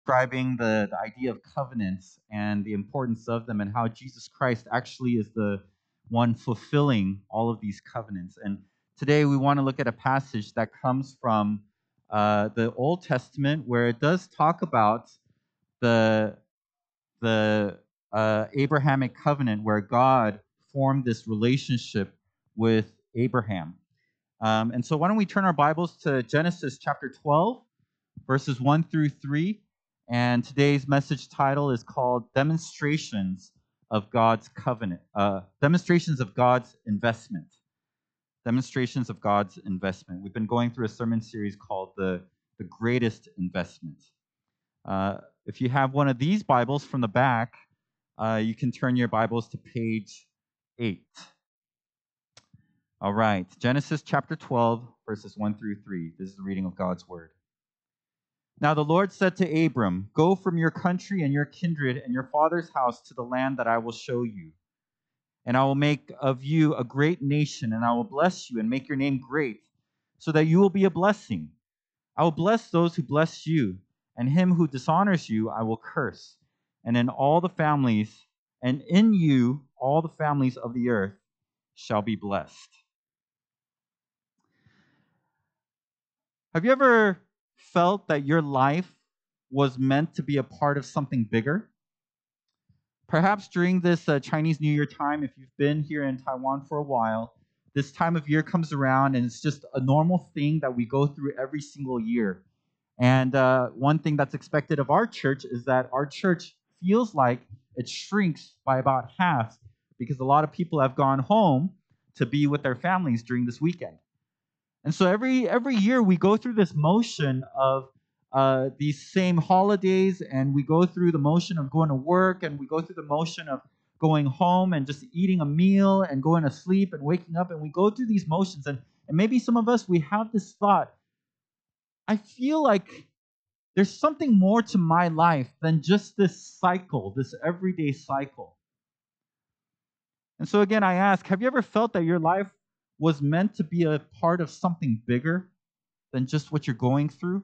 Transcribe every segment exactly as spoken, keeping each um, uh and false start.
describing the, the idea of covenants and the importance of them and how Jesus Christ actually is the one fulfilling all of these covenants. And today we want to look at a passage that comes from uh, the Old Testament where it does talk about the, the uh, Abrahamic covenant where God formed this relationship with Abraham. Um, and so why don't we turn our Bibles to Genesis chapter twelve, verses one through three. And today's message title is called Demonstrations of God's Covenant, uh, Demonstrations of God's Investment. Demonstrations of God's Investment. We've been going through a sermon series called The, the Greatest Investment. Uh, if you have one of these Bibles from the back, uh, you can turn your Bibles to page eight. All right, Genesis chapter twelve, verses one through three. This is the reading of God's Word. Now the Lord said to Abram, "Go from your country and your kindred and your father's house to the land that I will show you. And I will make of you a great nation, and I will bless you and make your name great, so that you will be a blessing. I will bless those who bless you, and him who dishonors you I will curse. And in all the families, and in you all the families of the earth shall be blessed." Have you ever felt that your life was meant to be a part of something bigger? Perhaps during this uh, Chinese New Year time, if you've been here in Taiwan for a while, this time of year comes around and it's just a normal thing that we go through every single year. And uh, one thing that's expected of our church is that our church feels like it shrinks by about half because a lot of people have gone home to be with their families during this weekend. And so every every year we go through this motion of uh, these same holidays, and we go through the motion of going to work, and we go through the motion of going home and just eating a meal and going to sleep and waking up, and we go through these motions. And, and maybe some of us, we have this thought, I feel like there's something more to my life than just this cycle, this everyday cycle. And so again, I ask, have you ever felt that your life was meant to be a part of something bigger than just what you're going through?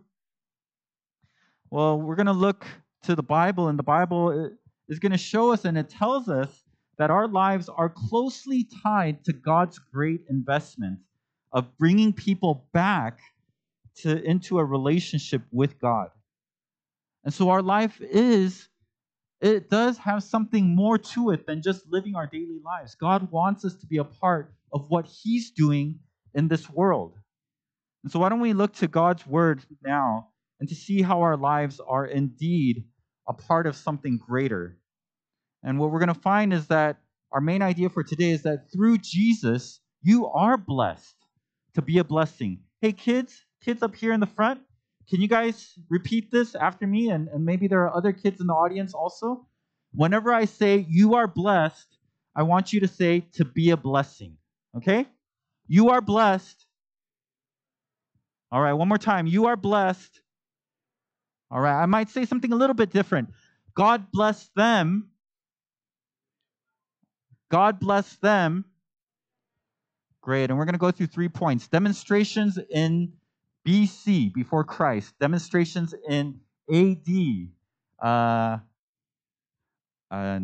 Well, we're going to look to the Bible, and the Bible is going to show us, and it tells us that our lives are closely tied to God's great investment of bringing people back to into a relationship with God. And so our life is, it does have something more to it than just living our daily lives. God wants us to be a part of what He's doing in this world. And so why don't we look to God's Word now and to see how our lives are indeed a part of something greater. And what we're going to find is that our main idea for today is that through Jesus, you are blessed to be a blessing. Hey, kids, kids up here in the front, can you guys repeat this after me? And, and maybe there are other kids in the audience also. Whenever I say you are blessed, I want you to say to be a blessing. Okay? You are blessed. All right, one more time. You are blessed. All right, I might say something a little bit different. God bless them. God bless them. Great, and we're going to go through three points. Demonstrations in B C, before Christ. Demonstrations in A D. Uh, uh,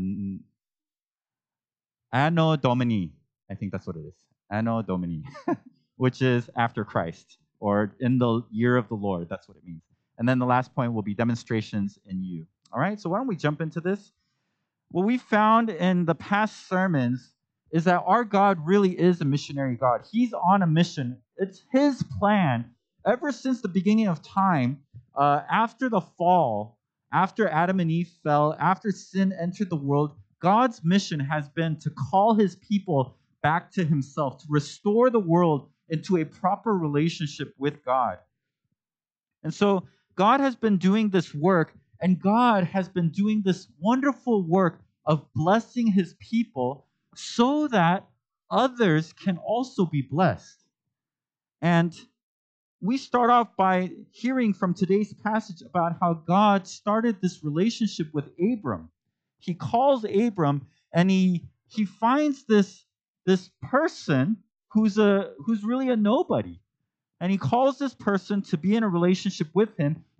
Anno Domini. I think that's what it is. Anno Domini, which is after Christ, or in the year of the Lord. That's what it means. And then the last point will be demonstrations in you. All right, so why don't we jump into this? What we found in the past sermons is that our God really is a missionary God. He's on a mission. It's His plan ever since the beginning of time, uh, after the fall, after Adam and Eve fell, after sin entered the world. God's mission has been to call His people back to Himself, to restore the world into a proper relationship with God. And so God has been doing this work, and God has been doing this wonderful work of blessing His people so that others can also be blessed. And we start off by hearing from today's passage about how God started this relationship with Abram. He calls Abram, and he he finds this, this person who's a who's really a nobody. And he calls this person to be in a relationship with him.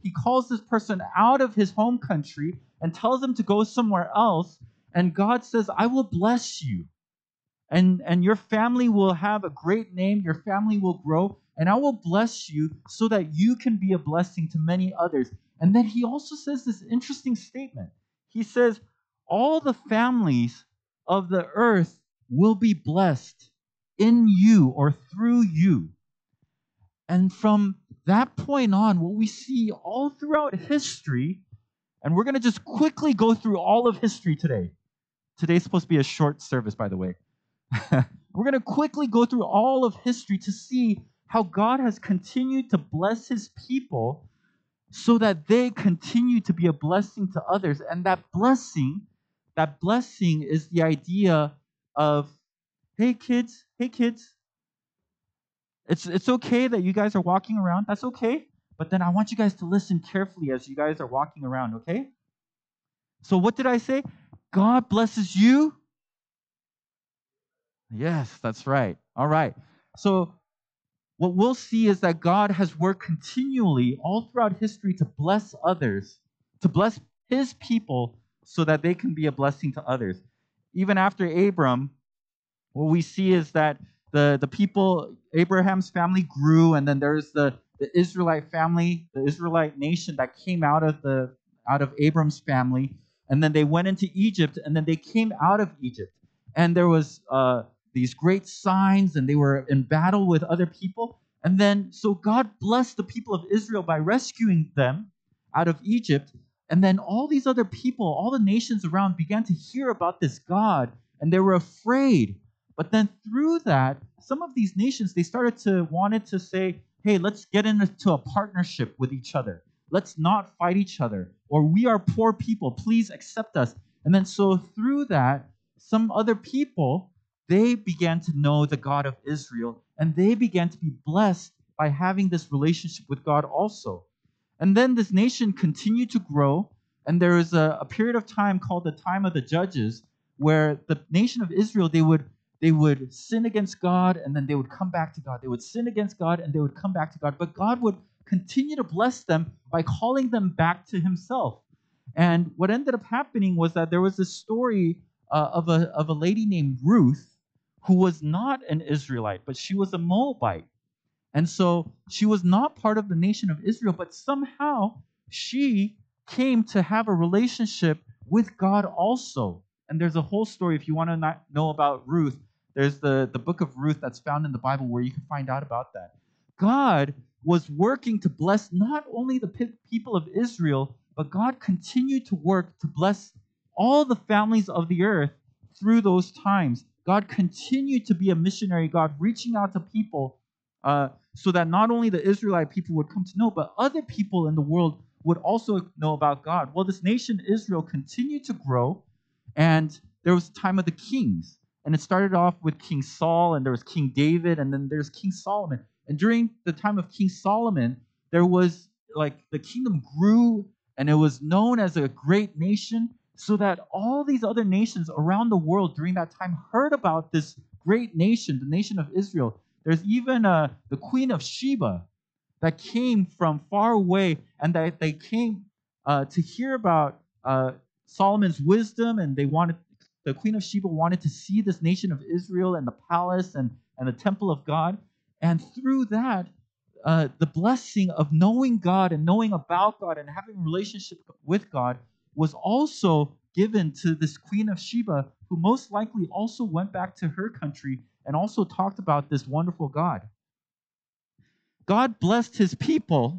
he calls this person out of his home country and tells him to go somewhere else. And God says, I will bless you. And, and your family will have a great name. Your family will grow. And I will bless you so that you can be a blessing to many others. And then he also says this interesting statement. He says, all the families of the earth will be blessed in you or through you. And from that point on, what we see all throughout history, and we're going to just quickly go through all of history today. Today's supposed to be a short service, by the way. We're going to quickly go through all of history to see how God has continued to bless his people so that they continue to be a blessing to others. And that blessing, that blessing is the idea of, hey kids, hey kids, it's it's okay that you guys are walking around. That's okay. But then I want you guys to listen carefully as you guys are walking around, okay? So what did I say? God blesses you. Yes, that's right. All right. So what we'll see is that God has worked continually all throughout history to bless others, to bless his people so that they can be a blessing to others. Even after Abram, what we see is that the, the people, Abraham's family grew, and then there's the, the Israelite family, the Israelite nation that came out of the out of Abram's family, and then they went into Egypt, and then they came out of Egypt. And there was uh, these great signs, and they were in battle with other people. And then, so God blessed the people of Israel by rescuing them out of Egypt. And then all these other people, all the nations around began to hear about this God, and they were afraid. But then through that, some of these nations, they started to wanted to say, hey, let's get into a partnership with each other. Let's not fight each other. Or we are poor people. Please accept us. And then so through that, some other people, they began to know the God of Israel, and they began to be blessed by having this relationship with God also. And then this nation continued to grow, and there was a, a period of time called the time of the judges, where the nation of Israel, they would they would sin against God, and then they would come back to God. They would sin against God, and they would come back to God. But God would continue to bless them by calling them back to himself. And what ended up happening was that there was this story uh, of a of a lady named Ruth, who was not an Israelite, but she was a Moabite. And so she was not part of the nation of Israel, but somehow she came to have a relationship with God also. And there's a whole story, if you want to not know about Ruth, there's the, the book of Ruth that's found in the Bible where you can find out about that. God was working to bless not only the pe- people of Israel, but God continued to work to bless all the families of the earth through those times. God continued to be a missionary God, reaching out to people uh, so that not only the Israelite people would come to know, but other people in the world would also know about God. Well, this nation Israel continued to grow, and there was a time of the kings. And it started off with King Saul, and there was King David, and then there's King Solomon. And during the time of King Solomon, there was like the kingdom grew, and it was known as a great nation, so that all these other nations around the world during that time heard about this great nation, the nation of Israel. There's even uh, the Queen of Sheba that came from far away, and that they came uh, to hear about uh, Solomon's wisdom, and they wanted the Queen of Sheba wanted to see this nation of Israel and the palace and, and the temple of God. And through that, uh, the blessing of knowing God and knowing about God and having a relationship with God was also given to this Queen of Sheba, who most likely also went back to her country and also talked about this wonderful God. God blessed his people.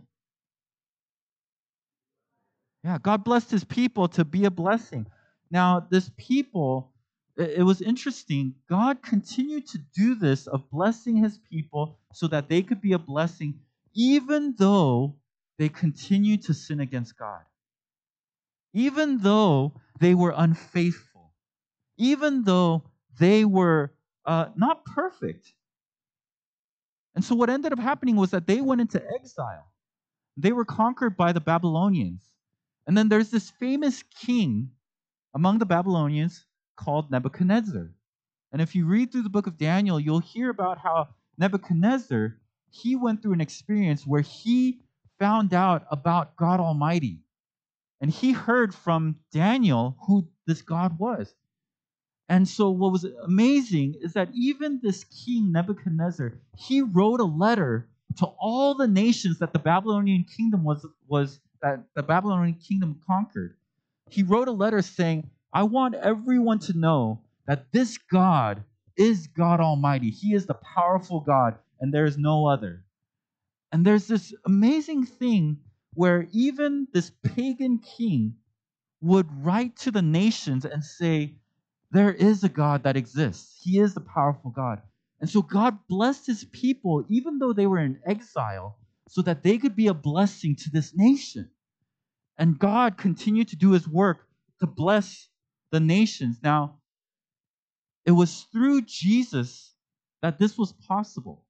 Yeah, God blessed his people to be a blessing. Now, this people, it was interesting. God continued to do this of blessing his people so that they could be a blessing, even though they continued to sin against God. Even though they were unfaithful. Even though they were uh, not perfect. And so what ended up happening was that they went into exile. They were conquered by the Babylonians. And then there's this famous king among the Babylonians called Nebuchadnezzar. And if you read through the book of Daniel, you'll hear about how Nebuchadnezzar, he went through an experience where he found out about God Almighty. And he heard from Daniel who this God was. And so what was amazing is that even this king Nebuchadnezzar, he wrote a letter to all the nations that the Babylonian kingdom was, was that the Babylonian kingdom conquered. He wrote a letter saying, I want everyone to know that this God is God Almighty. He is the powerful God, and there is no other. And there's this amazing thing where even this pagan king would write to the nations and say, there is a God that exists. He is the powerful God. And so God blessed his people, even though they were in exile, so that they could be a blessing to this nation. And God continued to do his work to bless the nations. Now, it was through Jesus that this was possible.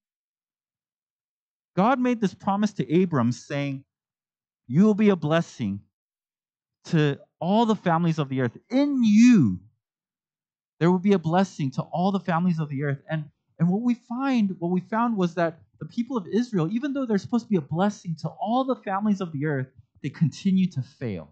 God made this promise to Abram, saying, you will be a blessing to all the families of the earth. In you, there will be a blessing to all the families of the earth. And, and what we find, what we found was that the people of Israel, even though they're supposed to be a blessing to all the families of the earth, they continue to fail.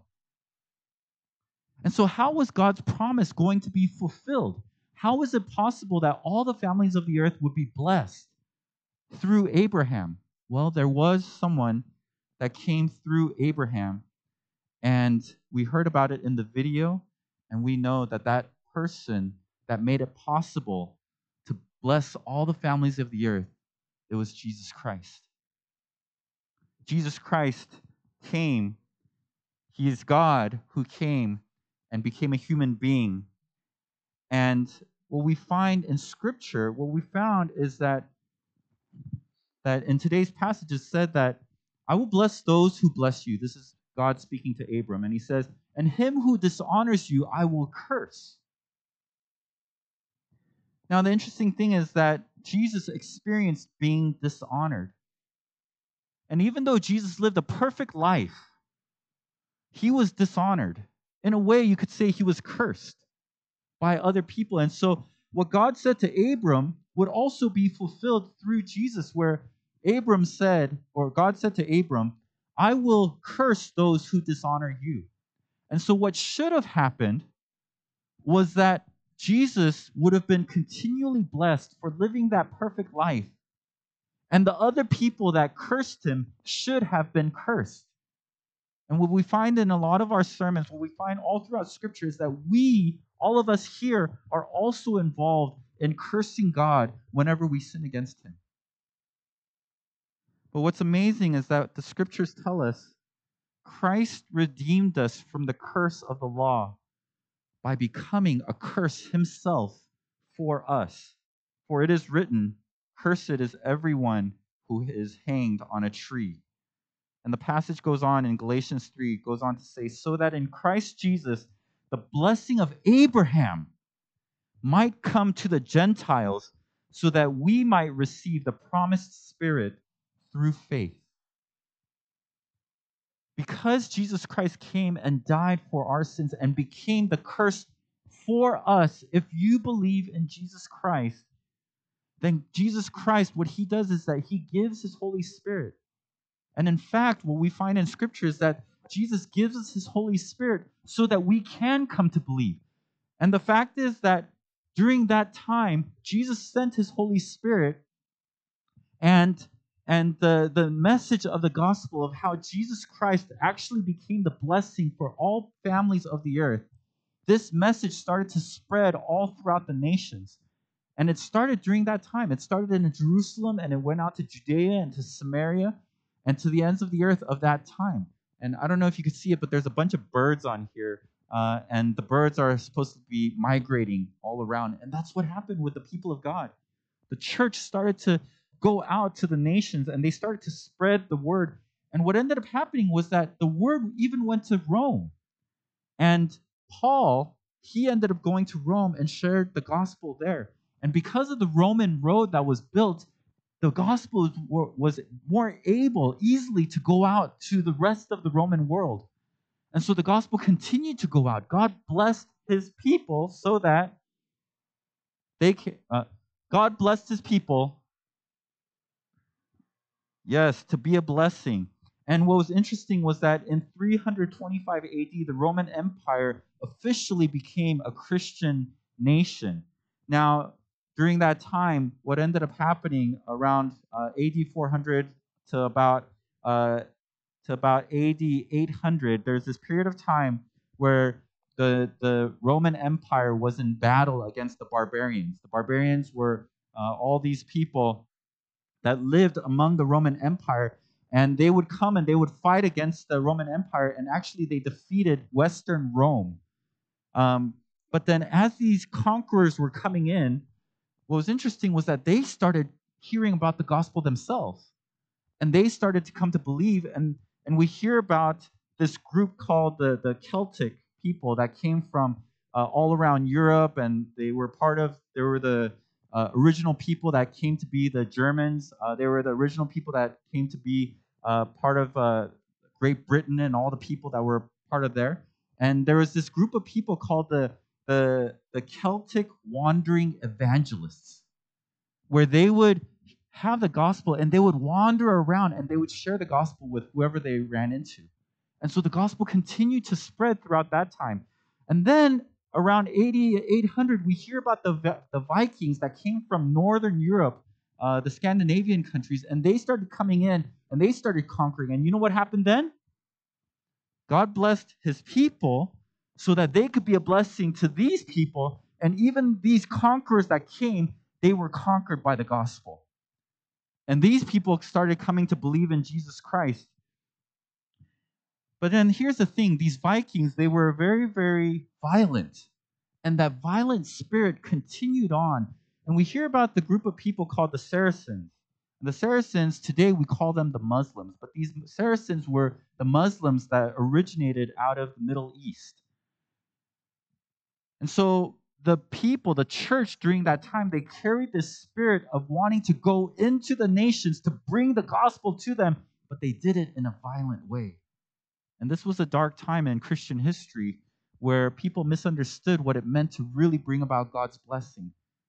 And so how was God's promise going to be fulfilled? How was it possible that all the families of the earth would be blessed through Abraham? Well, there was someone that came through Abraham, and we heard about it in the video, and we know that that person that made it possible to bless all the families of the earth, it was Jesus Christ. Jesus Christ came. He is God who came and became a human being. And what we find in Scripture, what we found is that, that in today's passage it said that, I will bless those who bless you. This is God speaking to Abram. And he says, and him who dishonors you, I will curse. Now, the interesting thing is that Jesus experienced being dishonored. And even though Jesus lived a perfect life, he was dishonored. In a way, you could say he was cursed by other people. And so what God said to Abram would also be fulfilled through Jesus, where Abram said, or God said to Abram, I will curse those who dishonor you. And so what should have happened was that Jesus would have been continually blessed for living that perfect life. And the other people that cursed him should have been cursed. And what we find in a lot of our sermons, what we find all throughout Scripture is that we, all of us here, are also involved in cursing God whenever we sin against him. But what's amazing is that the Scriptures tell us Christ redeemed us from the curse of the law by becoming a curse himself for us. For it is written, cursed is everyone who is hanged on a tree. And the passage goes on in Galatians three, goes on to say, so that in Christ Jesus, the blessing of Abraham might come to the Gentiles, so that we might receive the promised Spirit through faith. Because Jesus Christ came and died for our sins and became the curse for us, if you believe in Jesus Christ, then Jesus Christ, what he does is that he gives his Holy Spirit. And in fact, what we find in Scripture is that Jesus gives us his Holy Spirit so that we can come to believe. And the fact is that during that time, Jesus sent his Holy Spirit, and, and the, the message of the gospel of how Jesus Christ actually became the blessing for all families of the earth, this message started to spread all throughout the nations. And it started during that time. It started in Jerusalem, and it went out to Judea and to Samaria and to the ends of the earth of that time. And I don't know if you could see it, but there's a bunch of birds on here, uh, and the birds are supposed to be migrating all around. And that's what happened with the people of God. The church started to go out to the nations, and they started to spread the word. And what ended up happening was that the word even went to Rome. And Paul, he ended up going to Rome and shared the gospel there. And because of the Roman road that was built, the gospel was more able easily to go out to the rest of the Roman world. And so the gospel continued to go out. God blessed his people so that they can, uh, God blessed his people, yes, to be a blessing. And what was interesting was that in three twenty-five A D, the Roman Empire officially became a Christian nation. Now, during that time, what ended up happening around uh, A D four hundred to about uh, to about A D eight hundred, there's this period of time where the the Roman Empire was in battle against the barbarians. The barbarians were uh, all these people that lived among the Roman Empire, and they would come and they would fight against the Roman Empire, and actually they defeated Western Rome. Um, but then as these conquerors were coming in, what was interesting was that they started hearing about the gospel themselves, and they started to come to believe, and, and we hear about this group called the, the Celtic people that came from uh, all around Europe, and they were part of, they were the uh, original people that came to be the Germans. Uh, they were the original people that came to be uh, part of uh, Great Britain and all the people that were part of there. And there was this group of people called the, the, the Celtic Wandering Evangelists, where they would have the gospel and they would wander around and they would share the gospel with whoever they ran into. And so the gospel continued to spread throughout that time. And then around A D eight hundred, we hear about the, the Vikings that came from Northern Europe, uh, the Scandinavian countries, and they started coming in and they started conquering. And you know what happened then? God blessed his people so that they could be a blessing to these people. And even these conquerors that came, they were conquered by the gospel. And these people started coming to believe in Jesus Christ. But then here's the thing. These Vikings, they were very, very violent. And that violent spirit continued on. And we hear about the group of people called the Saracens. And the Saracens, today we call them the Muslims. But these Saracens were the Muslims that originated out of the Middle East. And so the people, the church during that time, they carried this spirit of wanting to go into the nations to bring the gospel to them, but they did it in a violent way. And this was a dark time in Christian history where people misunderstood what it meant to really bring about God's blessing.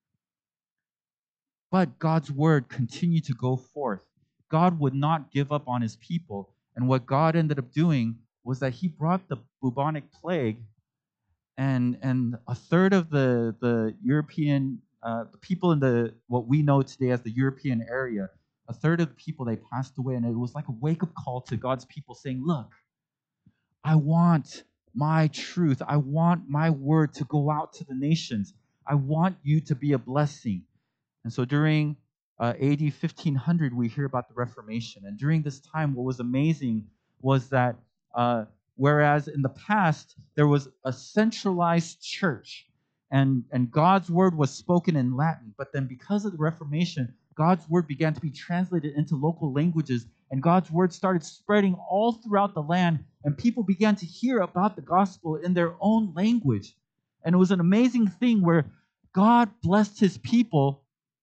But God's word continued to go forth. God would not give up on his people. And what God ended up doing was that he brought the bubonic plague, and and a third of the the European uh, the people in the what we know today as the European area, a third of the people, they passed away, and it was like a wake-up call to God's people saying, look, I want my truth, I want my word to go out to the nations. I want you to be a blessing. And so during uh, A D fifteen hundred, we hear about the Reformation, and during this time, what was amazing was that uh, whereas in the past, there was a centralized church and, and God's word was spoken in Latin. But then because of the Reformation, God's word began to be translated into local languages, and God's word started spreading all throughout the land, and people began to hear about the gospel in their own language. And it was an amazing thing where God blessed his people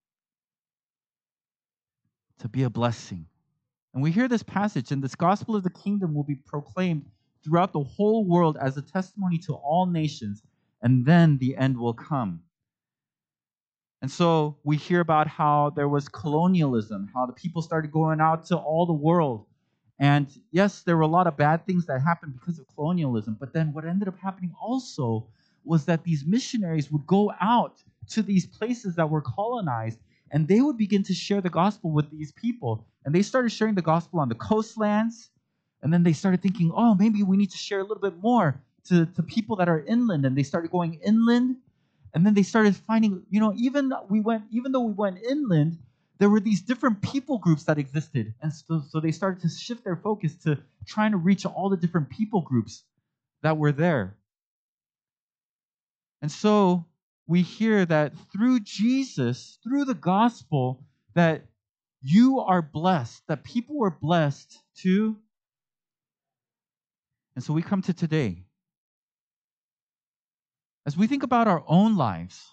to be a blessing. And we hear this passage, and this gospel of the kingdom will be proclaimed throughout the whole world as a testimony to all nations, and then the end will come. And so we hear about how there was colonialism, how the people started going out to all the world. And yes, there were a lot of bad things that happened because of colonialism, but then what ended up happening also was that these missionaries would go out to these places that were colonized, and they would begin to share the gospel with these people. And they started sharing the gospel on the coastlands. And then they started thinking, oh, maybe we need to share a little bit more to, to people that are inland. And they started going inland. And then they started finding, you know, even we went, even though we went inland, there were these different people groups that existed. And so, so they started to shift their focus to trying to reach all the different people groups that were there. And so we hear that through Jesus, through the gospel, that you are blessed, that people were blessed too. And so we come to today. As we think about our own lives,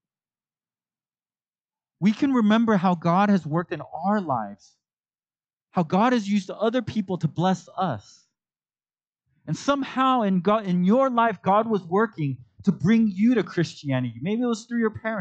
we can remember how God has worked in our lives, how God has used other people to bless us. And somehow in God, in your life, God was working to bring you to Christianity. Maybe it was through your parents.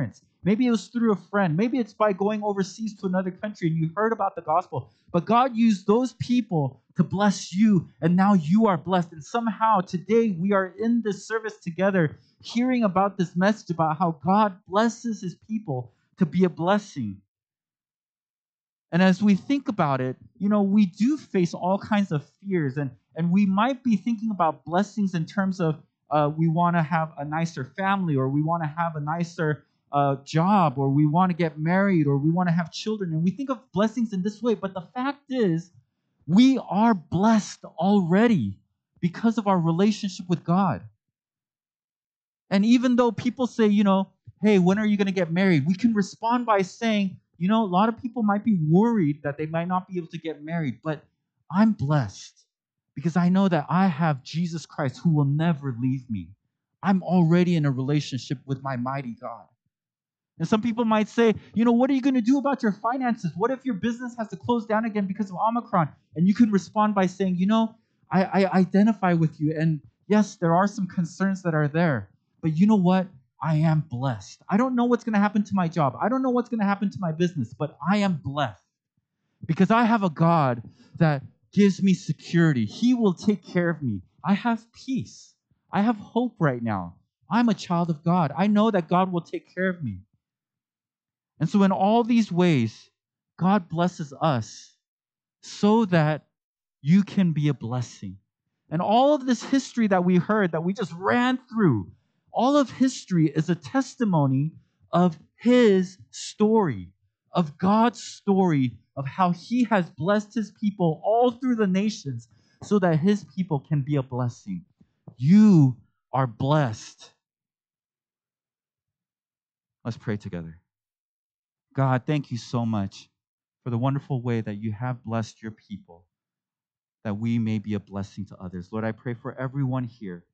Maybe it was through a friend. Maybe it's by going overseas to another country and you heard about the gospel. But God used those people to bless you, and now you are blessed. And somehow today we are in this service together, hearing about this message about how God blesses his people to be a blessing. And as we think about it, you know, we do face all kinds of fears, and, and we might be thinking about blessings in terms of uh, we want to have a nicer family, or we want to have a nicer uh, job, or we want to get married, or we want to have children. And we think of blessings in this way, but the fact is, we are blessed already because of our relationship with God. And even though people say, you know, hey, when are you going to get married? We can respond by saying, you know, a lot of people might be worried that they might not be able to get married, but I'm blessed because I know that I have Jesus Christ who will never leave me. I'm already in a relationship with my mighty God. And some people might say, you know, what are you going to do about your finances? What if your business has to close down again because of Omicron? And you can respond by saying, you know, I, I identify with you. And yes, there are some concerns that are there. But you know what? I am blessed. I don't know what's going to happen to my job. I don't know what's going to happen to my business, but I am blessed because I have a God that gives me security. He will take care of me. I have peace. I have hope right now. I'm a child of God. I know that God will take care of me. And so in all these ways, God blesses us so that you can be a blessing. And all of this history that we heard, that we just ran through, all of history is a testimony of his story, of God's story, of how he has blessed his people all through the nations so that his people can be a blessing. You are blessed. Let's pray together. God, thank you so much for the wonderful way that you have blessed your people, that we may be a blessing to others. Lord, I pray for everyone here